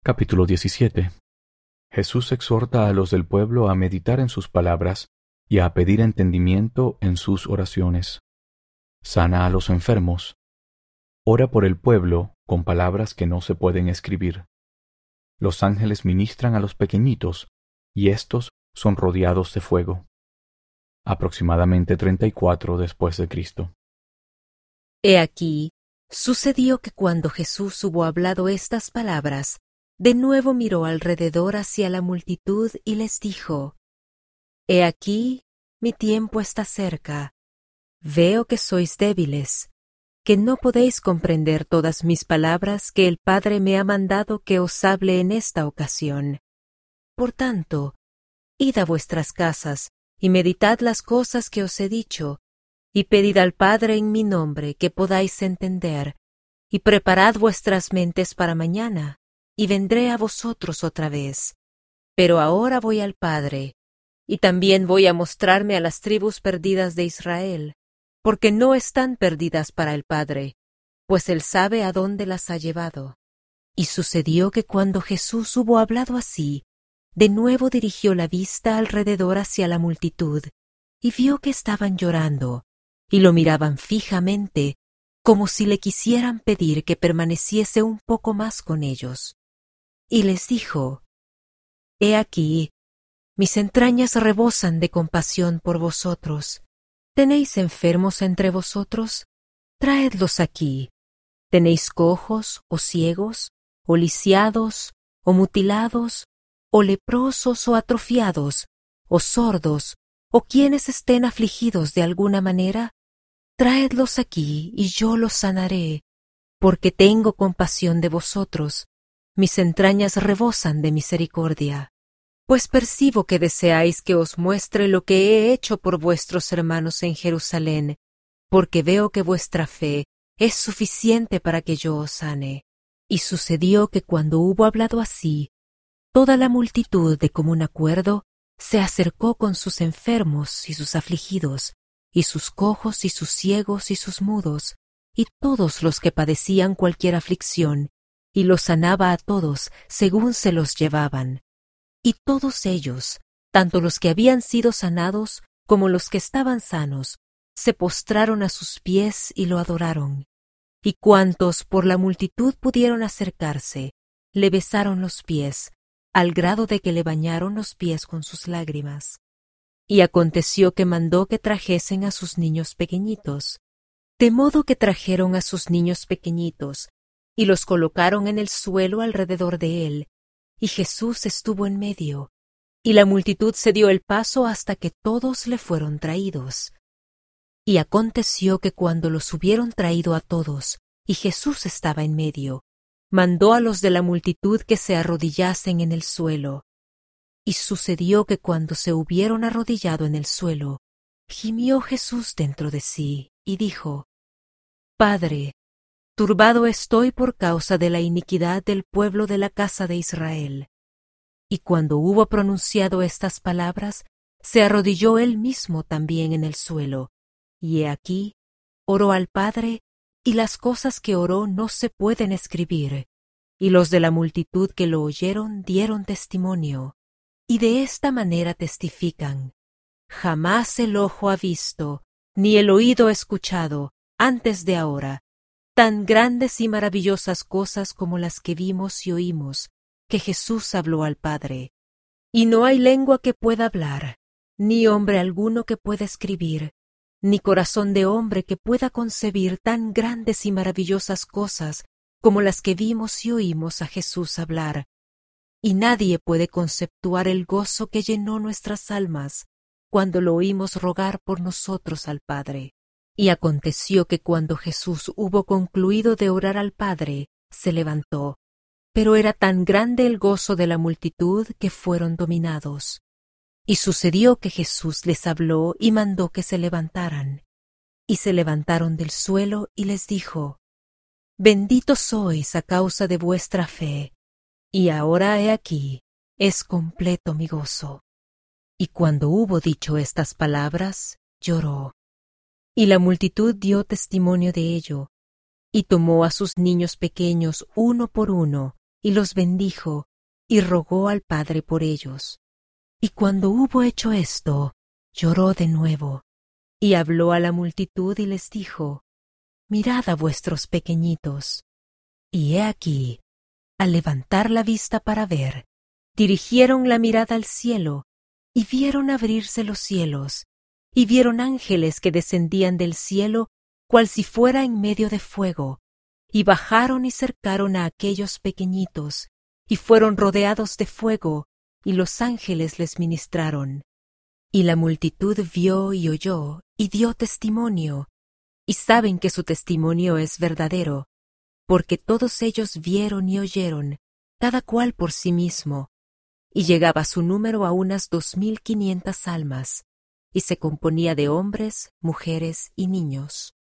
Capítulo 17. Jesús exhorta a los del pueblo a meditar en sus palabras y a pedir entendimiento en sus oraciones. Sana a los enfermos. Ora por el pueblo con palabras que no se pueden escribir. Los ángeles ministran a los pequeñitos, y éstos son rodeados de fuego. Aproximadamente 34 después de Cristo. He aquí, sucedió que cuando Jesús hubo hablado estas palabras, de nuevo miró alrededor hacia la multitud y les dijo: He aquí, mi tiempo está cerca. Veo que sois débiles, que no podéis comprender todas mis palabras que el Padre me ha mandado que os hable en esta ocasión. Por tanto, id a vuestras casas y meditad las cosas que os he dicho, y pedid al Padre en mi nombre que podáis entender, y preparad vuestras mentes para mañana, y vendré a vosotros otra vez. Pero ahora voy al Padre, y también voy a mostrarme a las tribus perdidas de Israel, porque no están perdidas para el Padre, pues Él sabe a dónde las ha llevado. Y sucedió que cuando Jesús hubo hablado así, de nuevo dirigió la vista alrededor hacia la multitud, y vio que estaban llorando, y lo miraban fijamente, como si le quisieran pedir que permaneciese un poco más con ellos. Y les dijo: He aquí, mis entrañas rebosan de compasión por vosotros. ¿Tenéis enfermos entre vosotros? Traedlos aquí. ¿Tenéis cojos, o ciegos, o lisiados, o mutilados, o leprosos, o atrofiados, o sordos, o quienes estén afligidos de alguna manera? Traedlos aquí, y yo los sanaré, porque tengo compasión de vosotros. Mis entrañas rebosan de misericordia. Pues percibo que deseáis que os muestre lo que he hecho por vuestros hermanos en Jerusalén, porque veo que vuestra fe es suficiente para que yo os sane. Y sucedió que cuando hubo hablado así, toda la multitud de común acuerdo se acercó con sus enfermos y sus afligidos, y sus cojos y sus ciegos y sus mudos, y todos los que padecían cualquier aflicción, y los sanaba a todos según se los llevaban. Y todos ellos, tanto los que habían sido sanados como los que estaban sanos, se postraron a sus pies y lo adoraron. Y cuantos por la multitud pudieron acercarse, le besaron los pies, al grado de que le bañaron los pies con sus lágrimas. Y aconteció que mandó que trajesen a sus niños pequeñitos, de modo que trajeron a sus niños pequeñitos, y los colocaron en el suelo alrededor de él, y Jesús estuvo en medio, y la multitud se dio el paso hasta que todos le fueron traídos. Y aconteció que cuando los hubieron traído a todos, y Jesús estaba en medio, mandó a los de la multitud que se arrodillasen en el suelo. Y sucedió que cuando se hubieron arrodillado en el suelo, gimió Jesús dentro de sí, y dijo: Padre, turbado estoy por causa de la iniquidad del pueblo de la casa de Israel. Y cuando hubo pronunciado estas palabras, se arrodilló él mismo también en el suelo, y he aquí, oró al Padre, y las cosas que oró no se pueden escribir. Y los de la multitud que lo oyeron dieron testimonio, y de esta manera testifican: Jamás el ojo ha visto, ni el oído escuchado, antes de ahora, tan grandes y maravillosas cosas como las que vimos y oímos, que Jesús habló al Padre. Y no hay lengua que pueda hablar, ni hombre alguno que pueda escribir, ni corazón de hombre que pueda concebir tan grandes y maravillosas cosas como las que vimos y oímos a Jesús hablar. Y nadie puede conceptuar el gozo que llenó nuestras almas cuando lo oímos rogar por nosotros al Padre. Y aconteció que cuando Jesús hubo concluido de orar al Padre, se levantó, pero era tan grande el gozo de la multitud que fueron dominados. Y sucedió que Jesús les habló y mandó que se levantaran. Y se levantaron del suelo y les dijo: Benditos sois a causa de vuestra fe, y ahora he aquí, es completo mi gozo. Y cuando hubo dicho estas palabras, lloró. Y la multitud dio testimonio de ello, y tomó a sus niños pequeños uno por uno, y los bendijo, y rogó al Padre por ellos. Y cuando hubo hecho esto, lloró de nuevo, y habló a la multitud y les dijo: Mirad a vuestros pequeñitos. Y he aquí, al levantar la vista para ver, dirigieron la mirada al cielo, y vieron abrirse los cielos, y vieron ángeles que descendían del cielo, cual si fuera en medio de fuego, y bajaron y cercaron a aquellos pequeñitos, y fueron rodeados de fuego, y los ángeles les ministraron. Y la multitud vio y oyó, y dio testimonio, y saben que su testimonio es verdadero, porque todos ellos vieron y oyeron, cada cual por sí mismo, y llegaba su número a unas 2500 almas, y se componía de hombres, mujeres y niños.